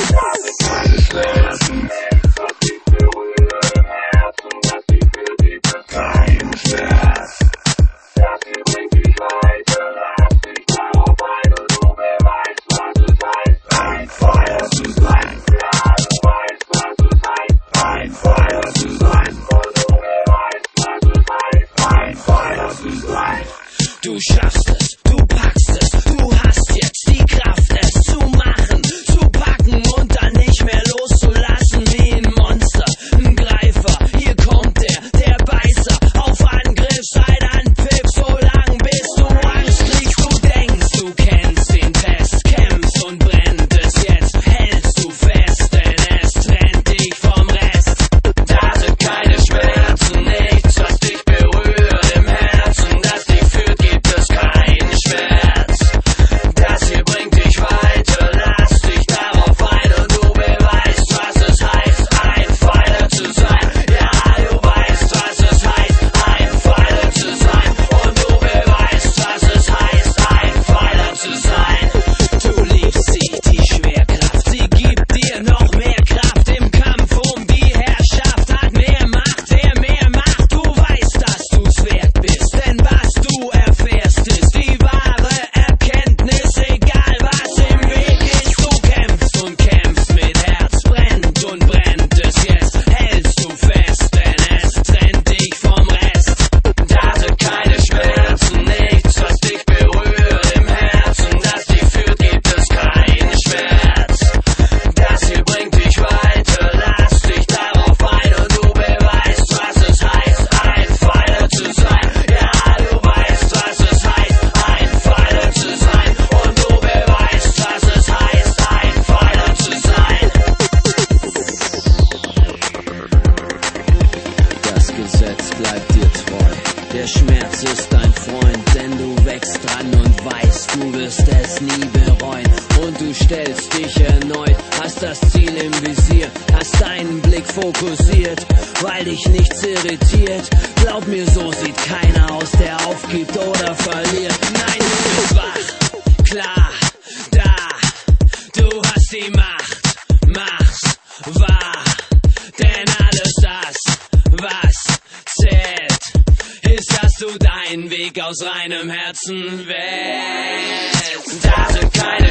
Du schaffst es, du packst es, du hast jetzt die Kraft, es zu machen, zu packen und dann nicht mehr loszulassen wie ein Monster, ein Greifer. Hier kommt der Beißer auf Angriff, seit Anpfiff, so lang bis du Angst kriegst. Du denkst, du kennst den Test, kämpfst und brennt es jetzt, hältst du fest, denn es trennt dich vom Rest. Da sind keine Schmerzen, nichts, was dich berührt im Herzen, das dich führt, gibt es keinen Schmerz. Das hier bringt dich weiter, lass dich darauf ein und du beweist, was es heißt, ein Fighter zu sein. Ja, du weißt, was es heißt, ein Fighter zu sein. Und du beweist, was es heißt, ein Fighter zu sein. Du liebst sie, die Schwerkraft, sie gibt dir noch mehr Kraft im Kampf um die Herrschaft, hat mehr Macht, wer mehr macht. Du weißt, dass du's wert bist, denn was du erfährst ist die wahre Erkenntnis. Egal was im Weg ist, du kämpfst und kämpfst mit Herz, brennt und brennt es jetzt, hältst du fest, denn es trennt dich vom Rest. Da sind keine Schmerzen, nichts, was dich berührt im Herzen, das dich führt, gibt es keinen Schmerz. Das hier bringt dich weiter, lass dich darauf ein und du beweist, was es heißt, ein Fighter zu sein. Ja, du weißt, was es heißt, ein Fighter zu sein. Und du beweist, was es heißt, ein Fighter zu sein. Das Gesetz bleibt dir treu. Der Schmerz ist dein Freund, denn du wächst dran und weißt, du wirst es nie bereuen. Und du stellst dich erneut, hast das Ziel im Visier, hast deinen Blick fokussiert, weil dich nichts irritiert. Glaub mir, so sieht keiner aus, der aufgibt oder verliert. Nein, du bist wach, klar, da, du hast die Macht, mach's wahr, denn alles das, was zählt, ist, dass du deinen Weg aus reinem Herzen wählst. Da sind keine